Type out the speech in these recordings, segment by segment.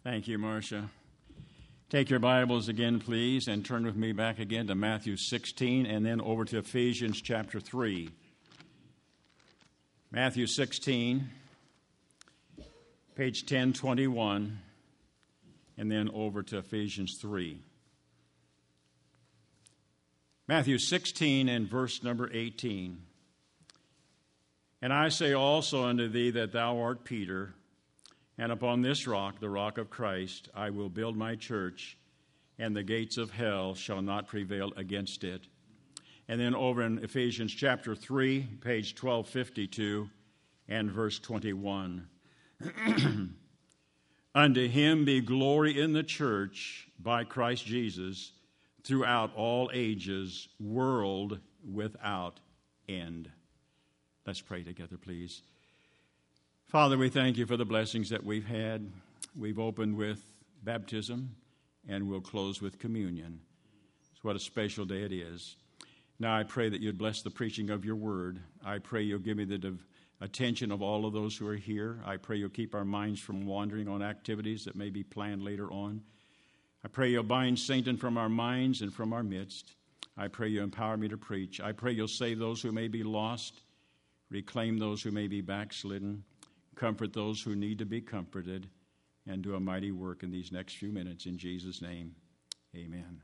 Thank you, Marcia. Take your Bibles again, please, and turn with me back again to Matthew 16 and then over to Ephesians chapter 3. Matthew 16, page 1021, and then over to Ephesians 3. Matthew 16 and verse number 18. And I say also unto thee that thou art Peter, and upon this rock, the rock of Christ, I will build my church, and the gates of hell shall not prevail against it. And then over in Ephesians chapter 3, page 1252, and verse 21. Unto him be glory in the church by Christ Jesus throughout all ages, world without end. Let's pray together, please. Father, we thank you for the blessings that we've had. We've opened with baptism, and we'll close with communion. So what a special day it is. Now I pray that you'd bless the preaching of your word. I pray you'll give me the attention of all of those who are here. I pray you'll keep our minds from wandering on activities that may be planned later on. I pray you'll bind Satan from our minds and from our midst. I pray you empower me to preach. I pray you'll save those who may be lost, reclaim those who may be backslidden, comfort those who need to be comforted, and do a mighty work in these next few minutes. In Jesus' name, amen.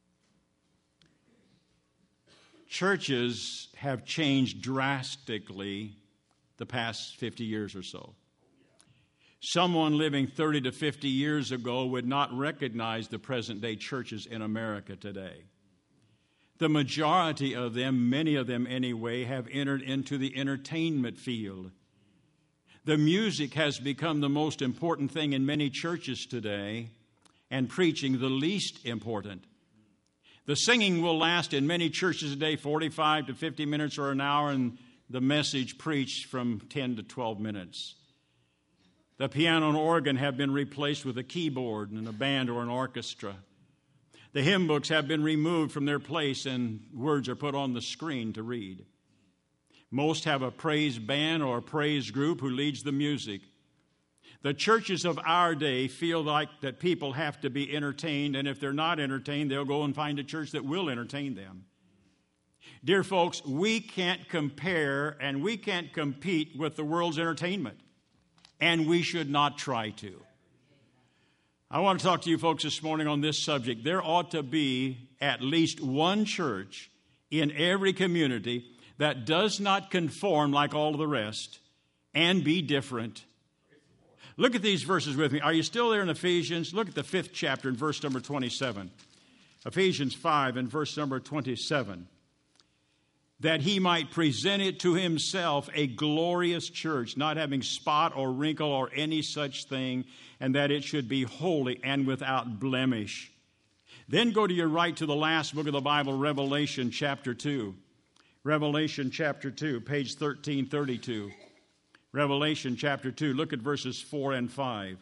Churches have changed drastically the past 50 years or so. Someone living 30 to 50 years ago would not recognize the present-day churches in America today. The majority of them, many of them anyway, have entered into the entertainment field. The music has become the most important thing in many churches today, and preaching the least important. The singing will last in many churches today 45 to 50 minutes or an hour, and the message preached from 10 to 12 minutes. The piano and organ have been replaced with a keyboard and a band or an orchestra. The hymn books have been removed from their place and words are put on the screen to read. Most have a praise band or a praise group who leads the music. The churches of our day feel like that people have to be entertained, and if they're not entertained, they'll go and find a church that will entertain them. Dear folks, we can't compare and we can't compete with the world's entertainment, and we should not try to. I want to talk to you folks this morning on this subject. There ought to be at least one church in every community that does not conform like all of the rest and be different. Look at these verses with me. Are you still there in Ephesians? Look at the 5th chapter in verse number 27. Ephesians 5 and verse number 27. That he might present it to himself a glorious church, not having spot or wrinkle or any such thing, and that it should be holy and without blemish. Then go to your right to the last book of the Bible, Revelation chapter 2. Revelation chapter 2, page 1332. Revelation chapter 2, look at verses 4 and 5.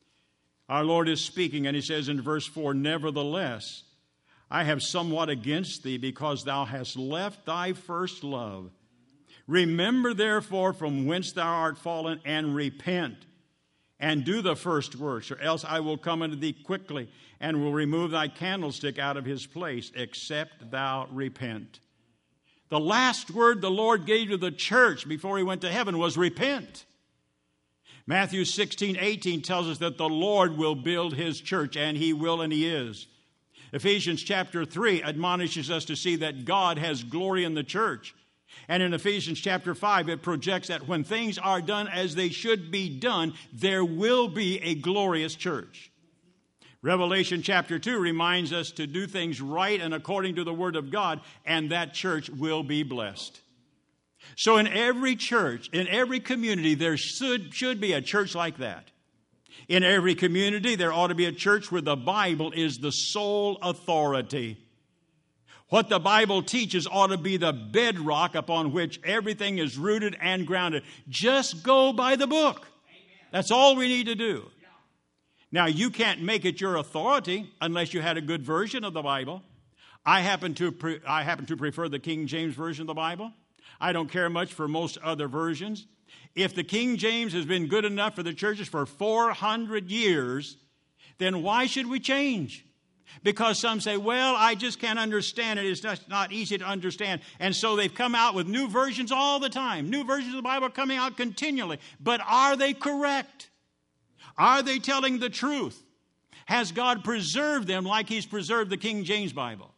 Our Lord is speaking, and he says in verse 4, Nevertheless, I have somewhat against thee, because thou hast left thy first love. Remember therefore from whence thou art fallen, and repent, and do the first works, or else I will come unto thee quickly, and will remove thy candlestick out of his place, except thou repent. The last word the Lord gave to the church before he went to heaven was repent. Matthew 16:18 tells us that the Lord will build his church, and he will, and he is. Ephesians chapter 3 admonishes us to see that God has glory in the church. And in Ephesians chapter 5, it projects that when things are done as they should be done, there will be a glorious church. Revelation chapter 2 reminds us to do things right and according to the Word of God, and that church will be blessed. So in every church, in every community, there should be a church like that. In every community, there ought to be a church where the Bible is the sole authority. What the Bible teaches ought to be the bedrock upon which everything is rooted and grounded. Just go by the book. That's all we need to do. Now, you can't make it your authority unless you had a good version of the Bible. I happen to prefer the King James Version of the Bible. I don't care much for most other versions. If the King James has been good enough for the churches for 400 years, then why should we change? Because some say, well, I just can't understand it. It's just not easy to understand. And so they've come out with new versions all the time. New versions of the Bible are coming out continually. But are they correct? Are they telling the truth? Has God preserved them like He's preserved the King James Bible?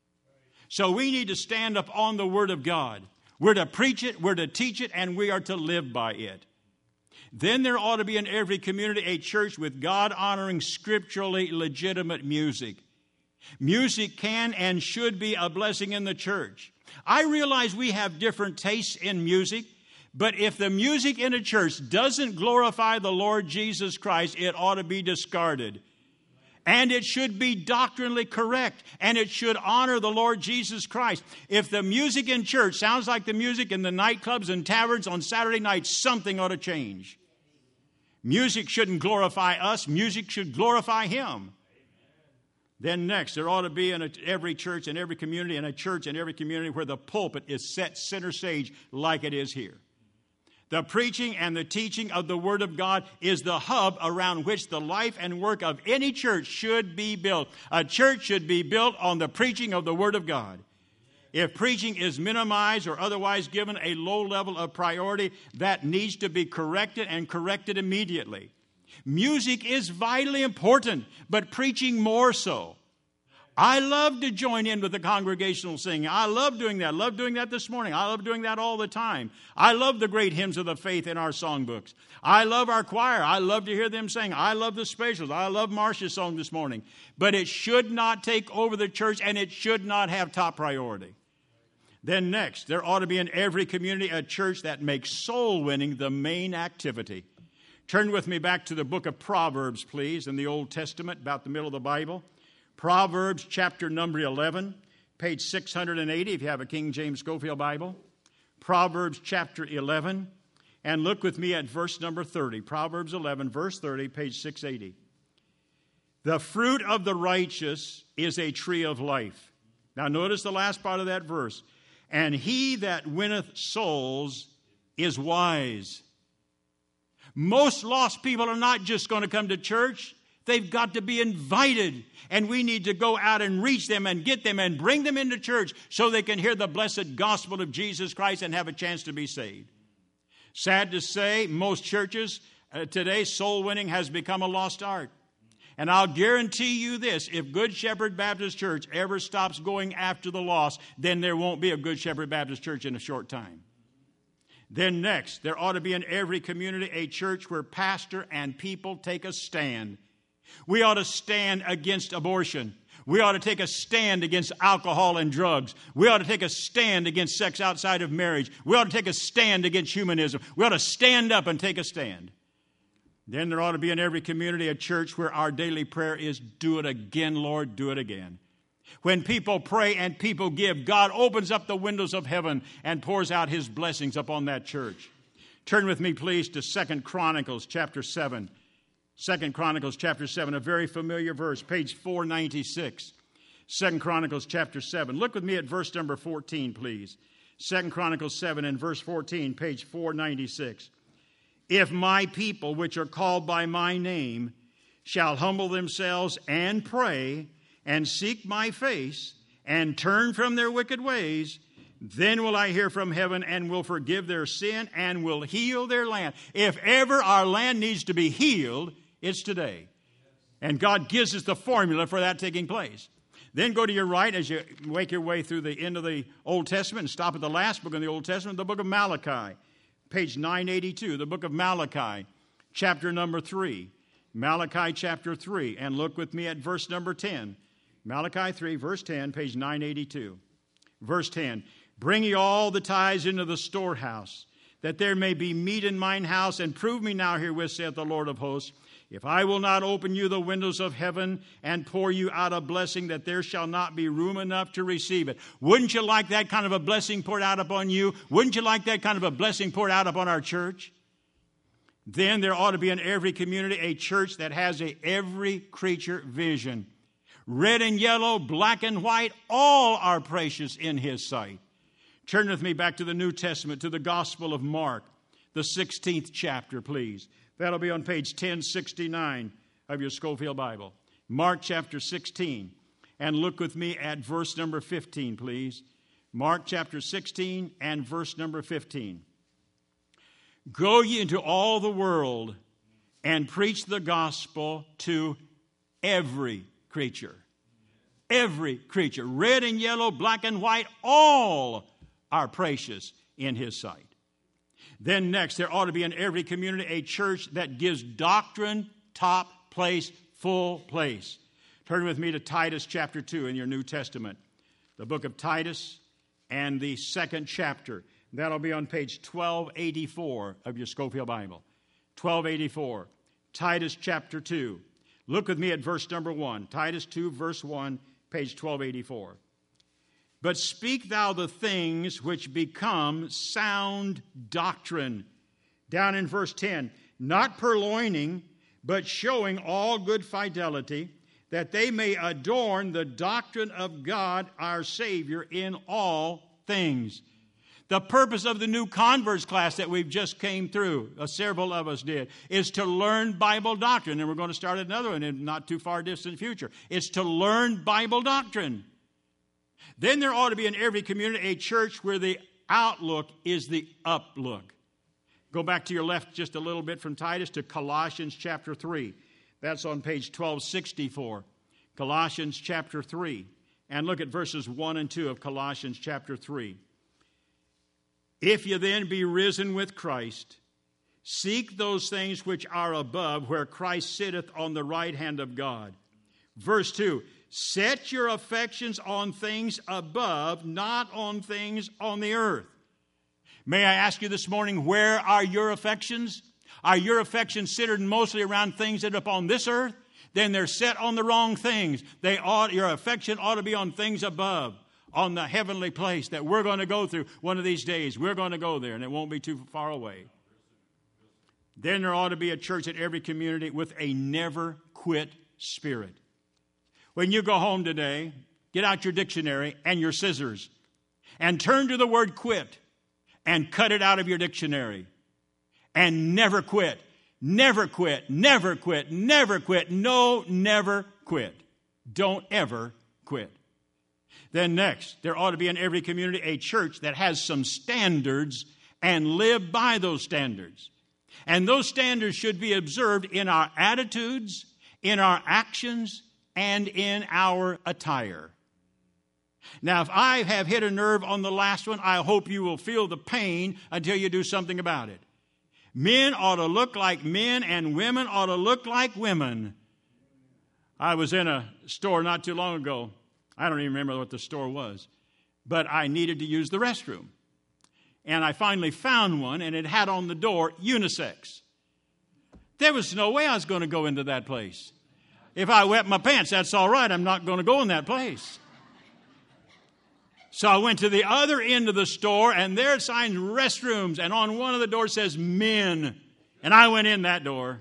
So we need to stand up on the Word of God. We're to preach it, we're to teach it, and we are to live by it. Then there ought to be in every community a church with God-honoring, scripturally legitimate music. Music can and should be a blessing in the church. I realize we have different tastes in music, but if the music in a church doesn't glorify the Lord Jesus Christ, it ought to be discarded. And it should be doctrinally correct, and it should honor the Lord Jesus Christ. If the music in church sounds like the music in the nightclubs and taverns on Saturday nights, something ought to change. Music shouldn't glorify us. Music should glorify Him. Then next, there ought to be in every church and every community, and a church in every community where the pulpit is set center stage like it is here. The preaching and the teaching of the Word of God is the hub around which the life and work of any church should be built. A church should be built on the preaching of the Word of God. If preaching is minimized or otherwise given a low level of priority, that needs to be corrected and corrected immediately. Music is vitally important, but preaching more so. I love to join in with the congregational singing. I love doing that. I love doing that this morning. I love doing that all the time. I love the great hymns of the faith in our songbooks. I love our choir. I love to hear them sing. I love the specials. I love Marcia's song this morning. But it should not take over the church, and it should not have top priority. Then next, there ought to be in every community a church that makes soul winning the main activity. Turn with me back to the book of Proverbs, please, in the Old Testament, about the middle of the Bible. Proverbs chapter number 11, page 680, if you have a King James Schofield Bible. Proverbs chapter 11, and look with me at verse number 30. Proverbs 11, verse 30, page 680. The fruit of the righteous is a tree of life. Now notice the last part of that verse. And he that winneth souls is wise. Most lost people are not just going to come to church. They've got to be invited. And we need to go out and reach them and get them and bring them into church so they can hear the blessed gospel of Jesus Christ and have a chance to be saved. Sad to say, most churches today, soul winning has become a lost art. And I'll guarantee you this, if Good Shepherd Baptist Church ever stops going after the lost, then there won't be a Good Shepherd Baptist Church in a short time. Then next, there ought to be in every community a church where pastor and people take a stand. We ought to stand against abortion. We ought to take a stand against alcohol and drugs. We ought to take a stand against sex outside of marriage. We ought to take a stand against humanism. We ought to stand up and take a stand. Then there ought to be in every community a church where our daily prayer is, do it again, Lord, do it again. When people pray and people give, God opens up the windows of heaven and pours out His blessings upon that church. Turn with me, please, to 2 Chronicles chapter 7. 2 Chronicles chapter 7, a very familiar verse, page 496. 2 Chronicles chapter 7. Look with me at verse number 14, please. 2 Chronicles 7 and verse 14, page 496. If my people, which are called by my name, shall humble themselves and pray and seek my face and turn from their wicked ways, then will I hear from heaven and will forgive their sin and will heal their land. If ever our land needs to be healed, it's today. And God gives us the formula for that taking place. Then go to your right as you make your way through the end of the Old Testament and stop at the last book in the Old Testament, the book of Malachi. Page 982, the book of Malachi, chapter number 3. Malachi chapter 3. And look with me at verse number 10. Malachi 3, verse 10, page 982. Verse 10. Bring ye all the tithes into the storehouse, that there may be meat in mine house, and prove me now herewith, saith the Lord of hosts, if I will not open you the windows of heaven and pour you out a blessing, that there shall not be room enough to receive it. Wouldn't you like that kind of a blessing poured out upon you? Wouldn't you like that kind of a blessing poured out upon our church? Then there ought to be in every community a church that has a every creature vision. Red and yellow, black and white, all are precious in His sight. Turn with me back to the New Testament, to the Gospel of Mark, the 16th chapter, please. That'll be on page 1069 of your Schofield Bible. Mark chapter 16. And look with me at verse number 15, please. Mark chapter 16 and verse number 15. Go ye into all the world and preach the gospel to every creature. Every creature. Red and yellow, black and white, all are precious in His sight. Then next, there ought to be in every community a church that gives doctrine top place, full place. Turn with me to Titus chapter 2 in your New Testament. The book of Titus and the second chapter. That'll be on page 1284 of your Scofield Bible. 1284. Titus chapter 2. Look with me at verse number 1. Titus 2, verse 1, page 1284. But speak thou the things which become sound doctrine. Down in verse 10. Not purloining, but showing all good fidelity, that they may adorn the doctrine of God our Savior in all things. The purpose of the new converts class that we've just came through, several of us did, is to learn Bible doctrine. And we're going to start another one in not too far distant future. It's to learn Bible doctrine. Then there ought to be in every community a church where the outlook is the uplook. Go back to your left just a little bit from Titus to Colossians chapter 3. That's on page 1264. Colossians chapter 3. And look at verses 1 and 2 of Colossians chapter 3. If you then be risen with Christ, seek those things which are above, where Christ sitteth on the right hand of God. Verse 2, set your affections on things above, not on things on the earth. May I ask you this morning, where are your affections? Are your affections centered mostly around things that are upon this earth? Then they're set on the wrong things. Your affection ought to be on things above, on the heavenly place that we're going to go through one of these days. We're going to go there, and it won't be too far away. Then there ought to be a church at every community with a never quit spirit. When you go home today, get out your dictionary and your scissors and turn to the word quit and cut it out of your dictionary. And never quit. Never quit. Never quit. Never quit. No, never quit. Don't ever quit. Then next, there ought to be in every community a church that has some standards and live by those standards. And those standards should be observed in our attitudes, in our actions, and in our attire. Now, if I have hit a nerve on the last one, I hope you will feel the pain until you do something about it. Men ought to look like men, and women ought to look like women. I was in a store not too long ago. I don't even remember what the store was, but I needed to use the restroom. And I finally found one, and it had on the door, unisex. There was no way I was going to go into that place. If I wet my pants, that's all right. I'm not going to go in that place. So I went to the other end of the store, and there it signs restrooms, and on one of the doors says men. And I went in that door.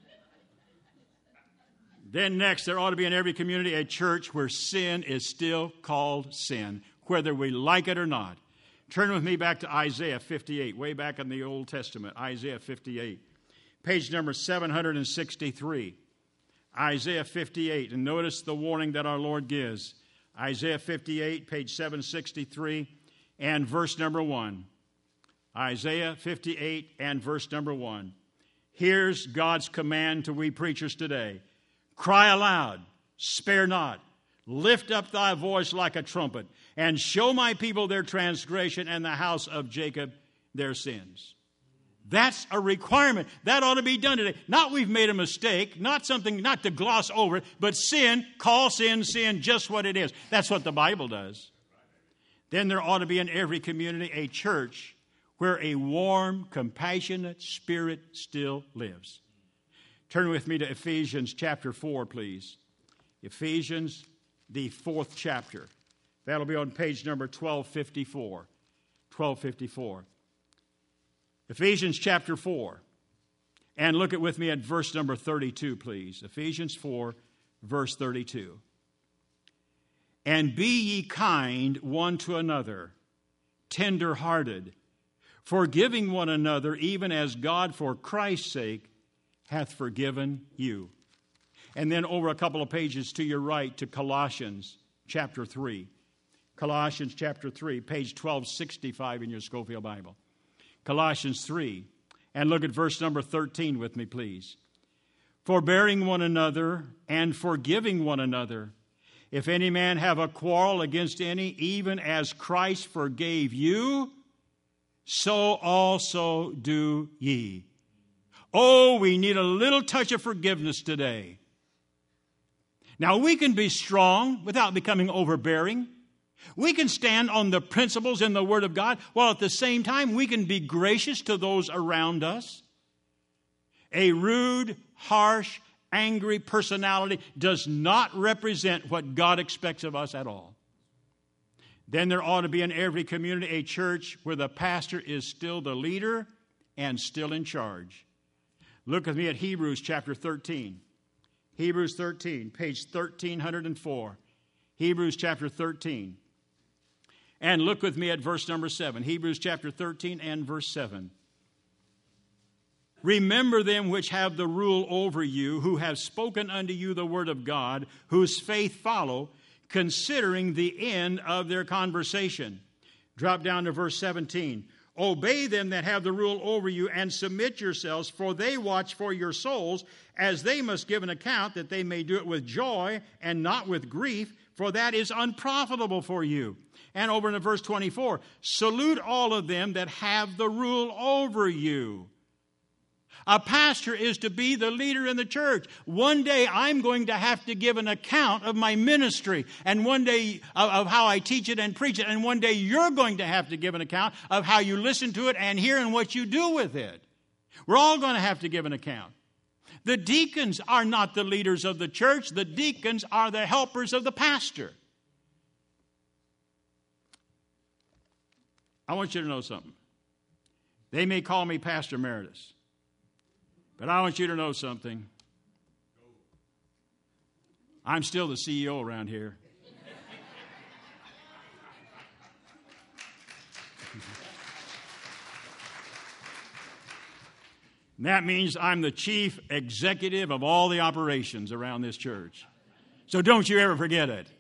Then next, there ought to be in every community a church where sin is still called sin, whether we like it or not. Turn with me back to Isaiah 58, way back in the Old Testament, Isaiah 58. Page number 763. Isaiah 58, and notice the warning that our Lord gives. Isaiah 58, page 763, and verse number 1. Isaiah 58 and verse number 1. Here's God's command to we preachers today. Cry aloud, spare not. Lift up thy voice like a trumpet, and show my people their transgression and the house of Jacob their sins. That's a requirement. That ought to be done today. Not we've made a mistake, not to gloss over it, but sin, call sin, just what it is. That's what the Bible does. Then there ought to be in every community a church where a warm, compassionate spirit still lives. Turn with me to Ephesians chapter 4, please. Ephesians, the 4th chapter. That'll be on page number 1254. 1254. Ephesians chapter 4. And look at with me at verse number 32, please. Ephesians 4, verse 32. And be ye kind one to another, tender-hearted, forgiving one another, even as God for Christ's sake hath forgiven you. And then over a couple of pages to your right to Colossians chapter 3. Colossians chapter 3, page 1265 in your Scofield Bible. Colossians 3. And look at verse number 13 with me, please. Forbearing one another and forgiving one another. If any man have a quarrel against any, even as Christ forgave you, so also do ye. Oh, we need a little touch of forgiveness today. Now, we can be strong without becoming overbearing. We can stand on the principles in the Word of God, while at the same time we can be gracious to those around us. A rude, harsh, angry personality does not represent what God expects of us at all. Then there ought to be in every community a church where the pastor is still the leader and still in charge. Look with me at Hebrews chapter 13. Hebrews 13, page 1304. Hebrews chapter 13. And look with me at verse number 7. Hebrews chapter 13 and verse 7. Remember them which have the rule over you, who have spoken unto you the word of God, whose faith follow, considering the end of their conversation. Drop down to verse 17. Obey them that have the rule over you, and submit yourselves, for they watch for your souls, as they must give an account, that they may do it with joy and not with grief, for that is unprofitable for you. And over in verse 24, salute all of them that have the rule over you. A pastor is to be the leader in the church. One day I'm going to have to give an account of my ministry, and one day of how I teach it and preach it, and one day you're going to have to give an account of how you listen to it and hear and what you do with it. We're all going to have to give an account. The deacons are not the leaders of the church. The deacons are the helpers of the pastor. I want you to know something. They may call me Pastor Emeritus, but I want you to know something. I'm still the CEO around here. And that means I'm the chief executive of all the operations around this church. So don't you ever forget it.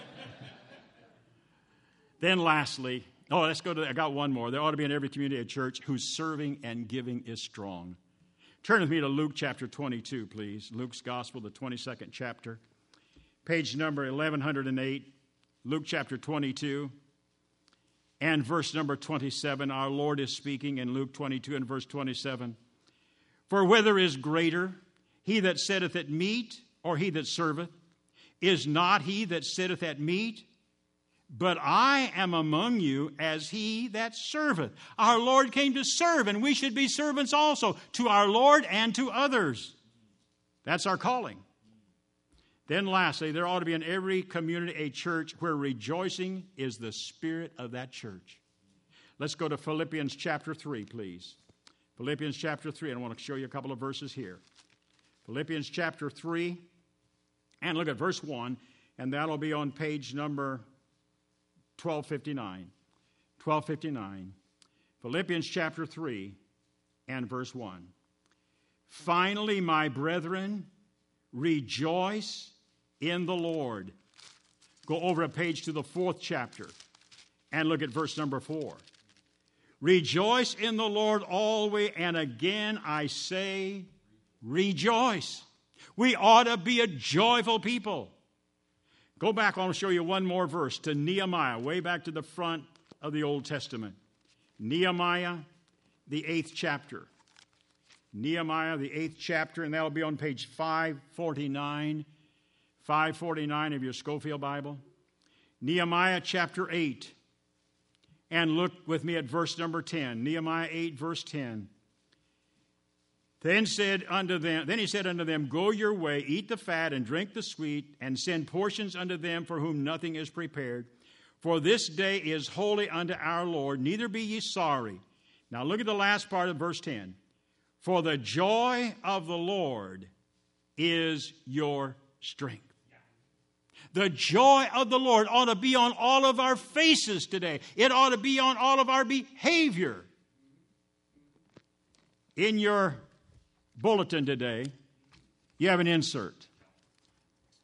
Then lastly, I got one more. There ought to be in every community a church whose serving and giving is strong. Turn with me to Luke chapter 22, please. Luke's Gospel, the 22nd chapter. Page number 1108. Luke chapter 22 and verse number 27. Our Lord is speaking in Luke 22 and verse 27. For whether is greater, he that sitteth at meat or he that serveth? Is not he that sitteth at meat? But I am among you as he that serveth. Our Lord came to serve, and we should be servants also to our Lord and to others. That's our calling. Then lastly, there ought to be in every community a church where rejoicing is the spirit of that church. Let's go to Philippians chapter 3, please. Philippians chapter 3, and I want to show you a couple of verses here. Philippians chapter 3, and look at verse 1, and that'll be on page number 1259. 1259. Philippians chapter 3 and verse 1. Finally, my brethren, rejoice in the Lord. Go over a page to the 4th chapter and look at verse number 4. Rejoice in the Lord always, and again I say, rejoice. We ought to be a joyful people. Go back, I want to show you one more verse to Nehemiah, way back to the front of the Old Testament. Nehemiah, the 8th chapter. Nehemiah, the 8th chapter, and that'll be on page 549. 549 of your Scofield Bible. Nehemiah chapter 8. And look with me at verse number 10. Nehemiah 8, verse 10. Then he said unto them, go your way, eat the fat and drink the sweet, and send portions unto them for whom nothing is prepared. For this day is holy unto our Lord, neither be ye sorry. Now look at the last part of verse 10. For the joy of the Lord is your strength. The joy of the Lord ought to be on all of our faces today. It ought to be on all of our behavior. In your bulletin today, you have an insert.